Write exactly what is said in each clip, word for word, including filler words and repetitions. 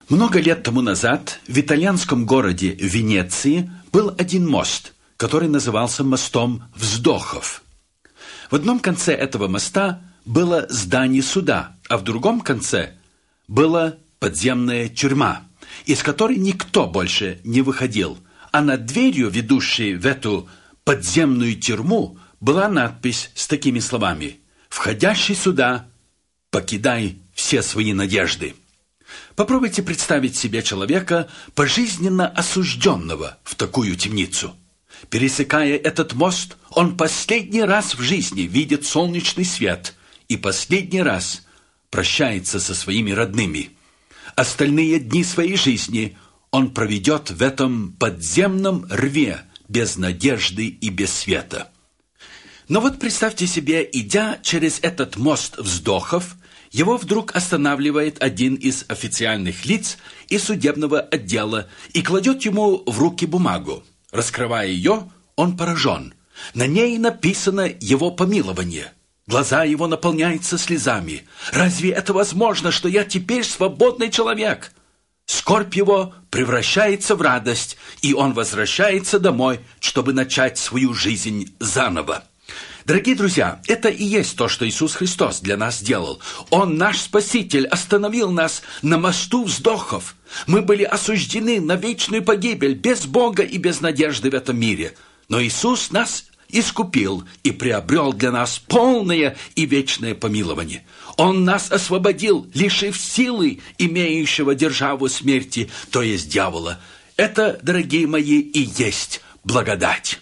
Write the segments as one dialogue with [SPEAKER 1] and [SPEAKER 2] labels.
[SPEAKER 1] Много лет тому назад в итальянском городе Венеции был один мост, который назывался мостом вздохов. В одном конце этого моста было здание суда, а в другом конце была подземная тюрьма, из которой никто больше не выходил. А над дверью, ведущей в эту подземную тюрьму, была надпись с такими словами: «Входящий сюда, покидай все свои надежды». Попробуйте представить себе человека, пожизненно осужденного в такую темницу. Пересекая этот мост, он последний раз в жизни видит солнечный свет и последний раз прощается со своими родными. Остальные дни своей жизни он проведет в этом подземном рве без надежды и без света. Но вот представьте себе, идя через этот мост вздохов, его вдруг останавливает один из официальных лиц из судебного отдела и кладет ему в руки бумагу. Раскрывая ее, он поражен. На ней написано его помилование. Глаза его наполняются слезами. «Разве это возможно, что я теперь свободный человек?» Скорбь его превращается в радость, и он возвращается домой, чтобы начать свою жизнь заново. Дорогие друзья, это и есть то, что Иисус Христос для нас сделал. Он, наш Спаситель, остановил нас на мосту вздохов. Мы были осуждены на вечную погибель, без Бога и без надежды в этом мире. Но Иисус нас искупил и приобрел для нас полное и вечное помилование. Он нас освободил, лишив силы имеющего державу смерти, то есть дьявола. Это, дорогие мои, и есть благодать.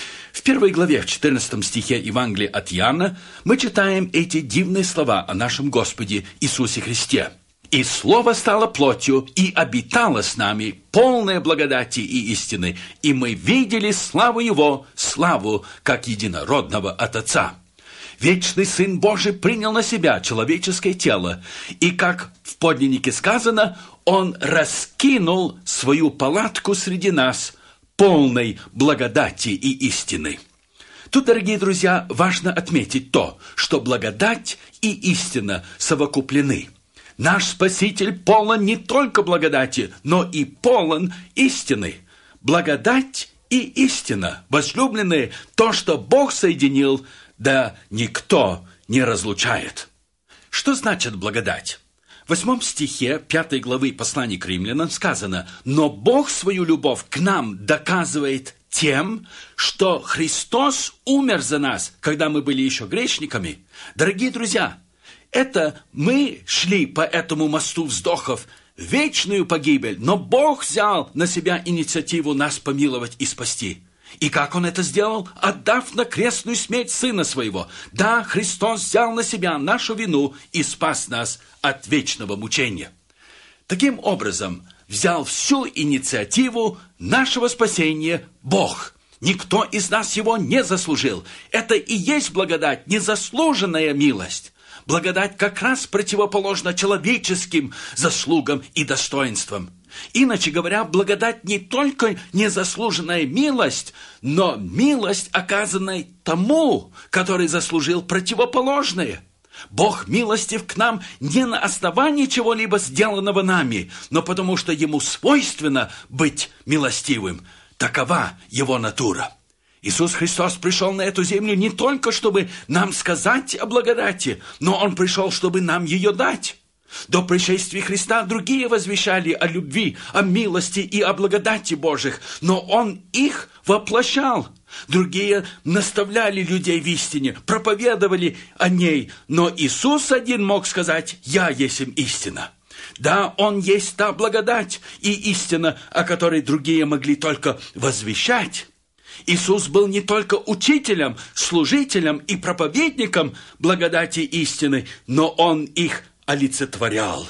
[SPEAKER 1] В первой главе, в четырнадцатом стихе Евангелия от Иоанна, мы читаем эти дивные слова о нашем Господе Иисусе Христе. «И Слово стало плотью, и обитало с нами, полное благодати и истины, и мы видели славу Его, славу, как единородного от Отца». Вечный Сын Божий принял на себя человеческое тело, и, как в подлиннике сказано, Он раскинул свою палатку среди нас, полной благодати и истины. Тут, дорогие друзья, важно отметить то, что благодать и истина совокуплены. Наш Спаситель полон не только благодати, но и полон истины. Благодать и истина, возлюбленные, то, что Бог соединил, да никто не разлучает. Что значит благодать? В восьмом стихе пятой главы послания к римлянам сказано: «Но Бог свою любовь к нам доказывает тем, что Христос умер за нас, когда мы были еще грешниками». Дорогие друзья, это мы шли по этому мосту вздохов в вечную погибель, но Бог взял на себя инициативу нас помиловать и спасти. И как Он это сделал? Отдав на крестную смерть Сына Своего. Да, Христос взял на себя нашу вину и спас нас от вечного мучения. Таким образом, взял всю инициативу нашего спасения Бог. Никто из нас его не заслужил. Это и есть благодать, незаслуженная милость. Благодать как раз противоположна человеческим заслугам и достоинствам. Иначе говоря, благодать не только незаслуженная милость, но милость, оказанная тому, который заслужил противоположное. Бог милостив к нам не на основании чего-либо сделанного нами, но потому что Ему свойственно быть милостивым. Такова Его натура. Иисус Христос пришел на эту землю не только, чтобы нам сказать о благодати, но Он пришел, чтобы нам ее дать. До пришествия Христа другие возвещали о любви, о милости и о благодати Божьих, но Он их воплощал. Другие наставляли людей в истине, проповедовали о ней, но Иисус один мог сказать: «Я есть им истина». Да, Он есть та благодать и истина, о которой другие могли только возвещать. Иисус был не только учителем, служителем и проповедником благодати истины, но Он их олицетворял.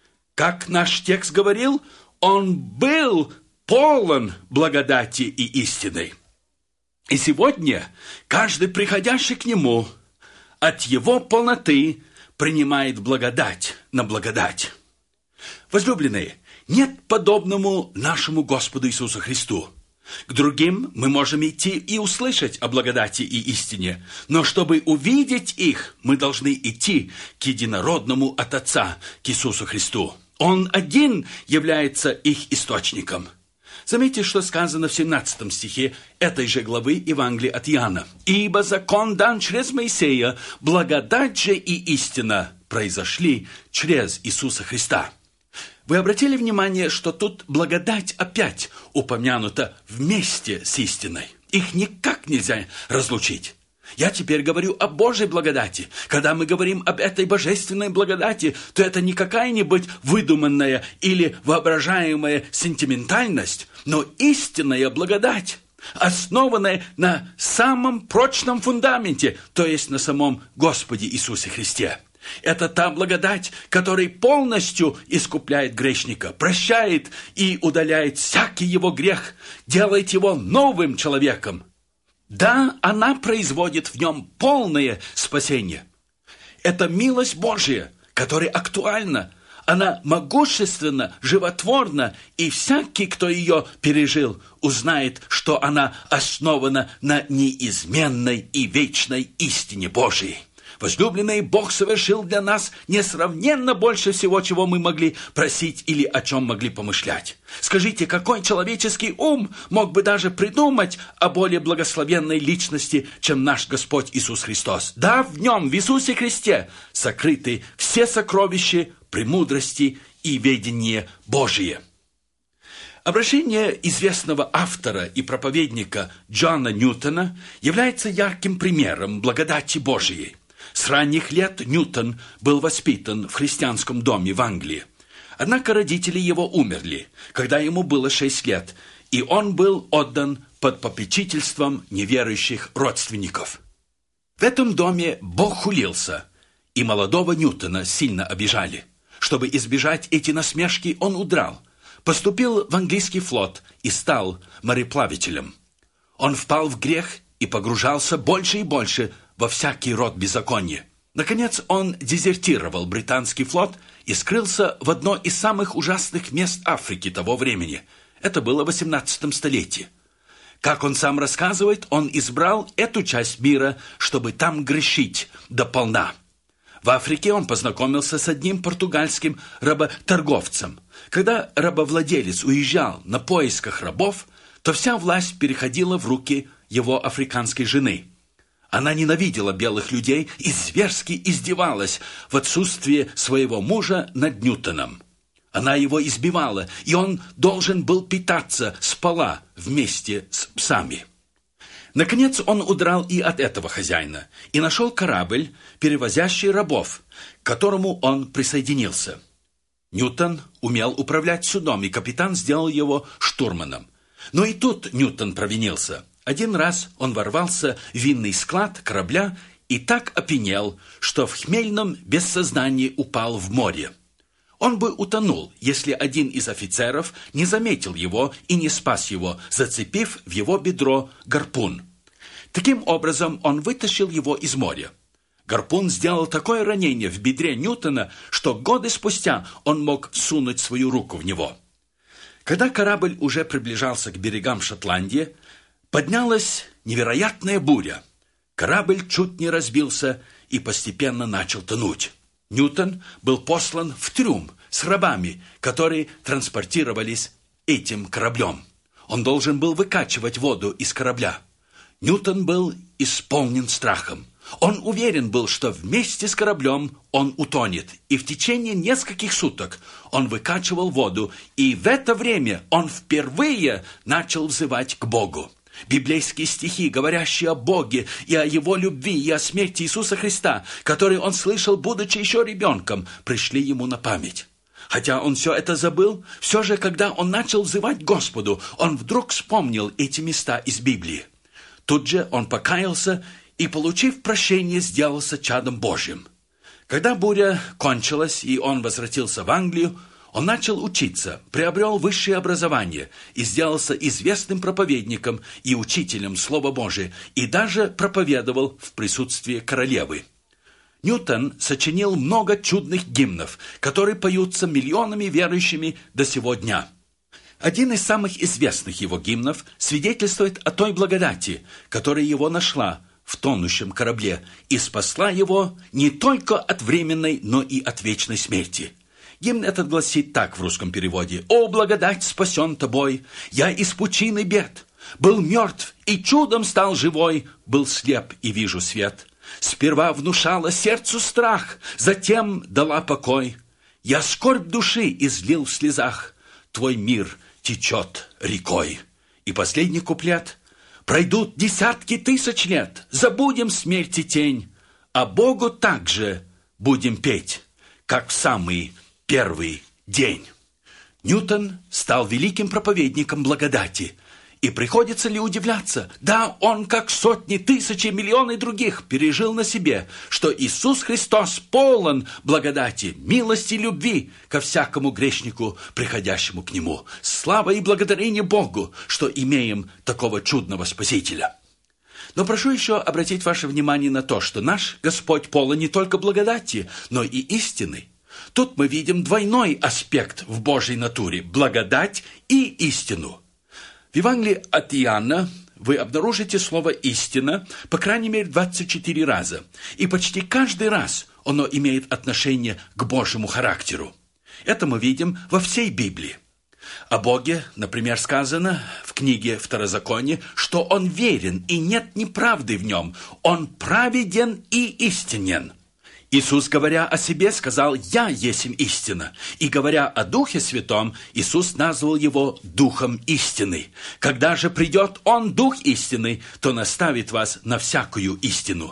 [SPEAKER 1] Как наш текст говорил, Он был полон благодати и истины. И сегодня каждый, приходящий к Нему, от Его полноты принимает благодать на благодать. Возлюбленные, нет подобному нашему Господу Иисусу Христу. К другим мы можем идти и услышать о благодати и истине, но чтобы увидеть их, мы должны идти к единородному от Отца, к Иисусу Христу. Он один является их источником. Заметьте, что сказано в семнадцатом стихе этой же главы Евангелия от Иоанна. «Ибо закон дан через Моисея, благодать же и истина произошли через Иисуса Христа». Вы обратили внимание, что тут благодать опять упомянута вместе с истиной. Их никак нельзя разлучить. Я теперь говорю о Божьей благодати. Когда мы говорим об этой божественной благодати, то это не какая-нибудь выдуманная или воображаемая сентиментальность, но истинная благодать, основанная на самом прочном фундаменте, то есть на самом Господе Иисусе Христе. Это та благодать, которая полностью искупляет грешника, прощает и удаляет всякий его грех, делает его новым человеком. Да, она производит в нем полное спасение. Это милость Божья, которая актуальна. Она могущественна, животворна, и всякий, кто ее пережил, узнает, что она основана на неизменной и вечной истине Божьей. Возлюбленный, Бог совершил для нас несравненно больше всего, чего мы могли просить или о чем могли помышлять. Скажите, какой человеческий ум мог бы даже придумать о более благословенной личности, чем наш Господь Иисус Христос? Да, в Нем, в Иисусе Христе, сокрыты все сокровища, премудрости и ведение Божие. Обращение известного автора и проповедника Джона Ньютона является ярким примером благодати Божией. С ранних лет Ньютон был воспитан в христианском доме в Англии. Однако родители его умерли, когда ему было шесть лет, и он был отдан под попечительством неверующих родственников. В этом доме Бог хулился, и молодого Ньютона сильно обижали. Чтобы избежать эти насмешки, он удрал, поступил в английский флот и стал мореплавателем. Он впал в грех и погружался больше и больше во всякий род беззакония. Наконец, он дезертировал британский флот и скрылся в одно из самых ужасных мест Африки того времени. Это было в восемнадцатом столетии. Как он сам рассказывает, он избрал эту часть мира, чтобы там грешить дополна. В Африке он познакомился с одним португальским работорговцем. Когда рабовладелец уезжал на поисках рабов, то вся власть переходила в руки его африканской жены. Она ненавидела белых людей и зверски издевалась в отсутствие своего мужа над Ньютоном. Она его избивала, и он должен был питаться с пола вместе с псами. Наконец он удрал и от этого хозяина, и нашел корабль, перевозящий рабов, к которому он присоединился. Ньютон умел управлять судом, и капитан сделал его штурманом. Но и тут Ньютон провинился. Один раз он ворвался в винный склад корабля и так опьянел, что в хмельном бессознании упал в море. Он бы утонул, если один из офицеров не заметил его и не спас его, зацепив в его бедро гарпун. Таким образом, он вытащил его из моря. Гарпун сделал такое ранение в бедре Ньютона, что годы спустя он мог сунуть свою руку в него. Когда корабль уже приближался к берегам Шотландии, поднялась невероятная буря. Корабль чуть не разбился и постепенно начал тонуть. Ньютон был послан в трюм с рабами, которые транспортировались этим кораблем. Он должен был выкачивать воду из корабля. Ньютон был исполнен страхом. Он уверен был, что вместе с кораблем он утонет, и в течение нескольких суток он выкачивал воду, и в это время он впервые начал взывать к Богу. Библейские стихи, говорящие о Боге и о Его любви и о смерти Иисуса Христа, которые он слышал, будучи еще ребенком, пришли ему на память. Хотя он все это забыл, все же, когда он начал взывать Господу, он вдруг вспомнил эти места из Библии. Тут же он покаялся и, получив прощение, сделался чадом Божьим. Когда буря кончилась и он возвратился в Англию, он начал учиться, приобрел высшее образование и сделался известным проповедником и учителем Слова Божия, и даже проповедовал в присутствии королевы. Ньютон сочинил много чудных гимнов, которые поются миллионами верующими до сего дня. Один из самых известных его гимнов свидетельствует о той благодати, которая его нашла в тонущем корабле и спасла его не только от временной, но и от вечной смерти. Гимн этот гласит так в русском переводе. «О, благодать спасен тобой, я из пучины бед, был мертв и чудом стал живой, был слеп и вижу свет. Сперва внушала сердцу страх, затем дала покой. Я скорбь души излил в слезах, твой мир течет рекой». И последний куплет. «Пройдут десятки тысяч лет, забудем смерть и тень, а Богу также будем петь, как в самый первый день». Ньютон стал великим проповедником благодати. И приходится ли удивляться? Да, он, как сотни, тысячи, миллионы других, пережил на себе, что Иисус Христос полон благодати, милости и любви ко всякому грешнику, приходящему к Нему. Слава и благодарение Богу, что имеем такого чудного Спасителя. Но прошу еще обратить ваше внимание на то, что наш Господь полон не только благодати, но и истины. Тут мы видим двойной аспект в Божьей натуре – благодать и истину. В Евангелии от Иоанна вы обнаружите слово «истина» по крайней мере двадцать четыре раза. И почти каждый раз оно имеет отношение к Божьему характеру. Это мы видим во всей Библии. О Боге, например, сказано в книге Второзакония, что Он верен и нет неправды в Нем. Он праведен и истинен. Иисус, говоря о себе, сказал «Я есмь истина». И говоря о Духе Святом, Иисус назвал Его Духом истины. Когда же придет Он, Дух истины, то наставит вас на всякую истину.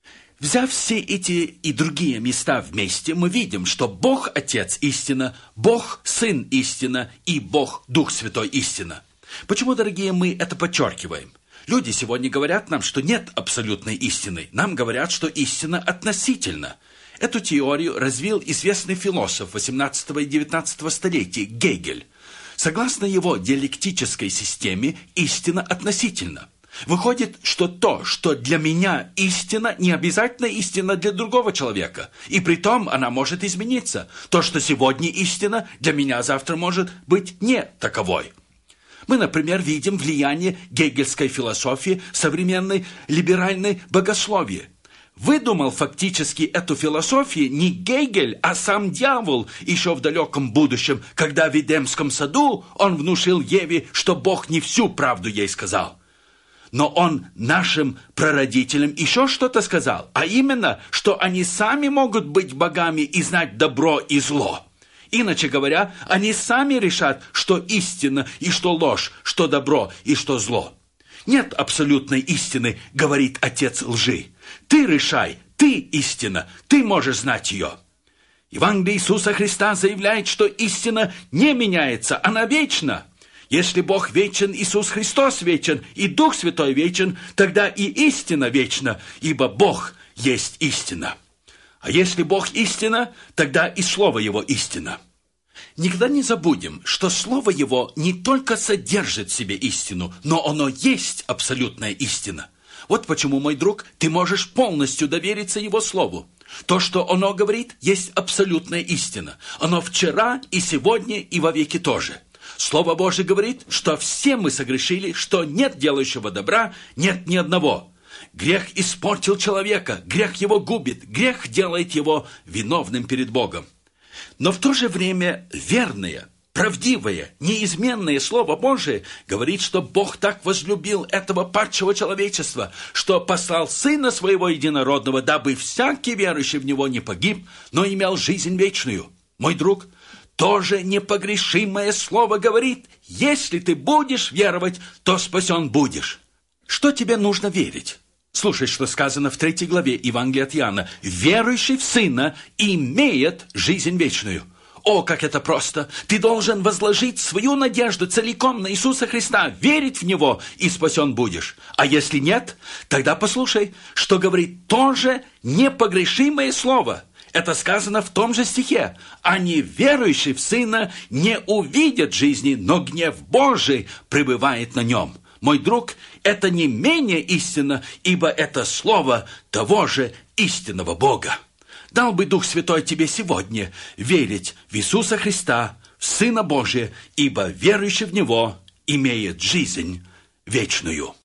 [SPEAKER 1] Взяв все эти и другие места вместе, мы видим, что Бог Отец истина, Бог Сын истина и Бог Дух Святой истина. Почему, дорогие, мы это подчеркиваем? Люди сегодня говорят нам, что нет абсолютной истины. Нам говорят, что истина относительна. Эту теорию развил известный философ восемнадцатого и девятнадцатого столетий Гегель. Согласно его диалектической системе, истина относительна. Выходит, что то, что для меня истина, не обязательно истина для другого человека. И притом она может измениться. То, что сегодня истина, для меня завтра может быть не таковой. Мы, например, видим влияние гегельской философии в современной либеральной богословии. Выдумал фактически эту философию не Гегель, а сам дьявол еще в далеком будущем, когда в Эдемском саду он внушил Еве, что Бог не всю правду ей сказал. Но он нашим прародителям еще что-то сказал, а именно, что они сами могут быть богами и знать добро и зло. Иначе говоря, они сами решат, что истина и что ложь, что добро и что зло. Нет абсолютной истины, говорит отец лжи. Ты решай, ты истина, ты можешь знать ее. Евангелие Иисуса Христа заявляет, что истина не меняется, она вечна. Если Бог вечен, Иисус Христос вечен, и Дух Святой вечен, тогда и истина вечна, ибо Бог есть истина. А если Бог истина, тогда и Слово Его истина. Никогда не забудем, что Слово Его не только содержит в себе истину, но оно есть абсолютная истина. Вот почему, мой друг, ты можешь полностью довериться Его Слову. То, что оно говорит, есть абсолютная истина. Оно вчера и сегодня и вовеки тоже. Слово Божие говорит, что все мы согрешили, что нет делающего добра, нет ни одного. Грех испортил человека, грех его губит, грех делает его виновным перед Богом. Но в то же время верное, правдивое, неизменное Слово Божие говорит, что Бог так возлюбил этого падшего человечества, что послал Сына Своего Единородного, дабы всякий верующий в Него не погиб, но имел жизнь вечную. Мой друг, тоже непогрешимое Слово говорит, если ты будешь веровать, то спасен будешь. Что тебе нужно верить? Слушай, что сказано в третьей главе Евангелия от Иоанна. «Верующий в Сына имеет жизнь вечную». О, как это просто! Ты должен возложить свою надежду целиком на Иисуса Христа, верить в Него, и спасен будешь. А если нет, тогда послушай, что говорит тоже непогрешимое Слово. Это сказано в том же стихе. «А неверующий в Сына не увидит жизни, но гнев Божий пребывает на нем». Мой друг, это не менее истинно, ибо это слово того же истинного Бога. Дал бы Дух Святой тебе сегодня верить в Иисуса Христа, в Сына Божия, ибо верующий в Него имеет жизнь вечную.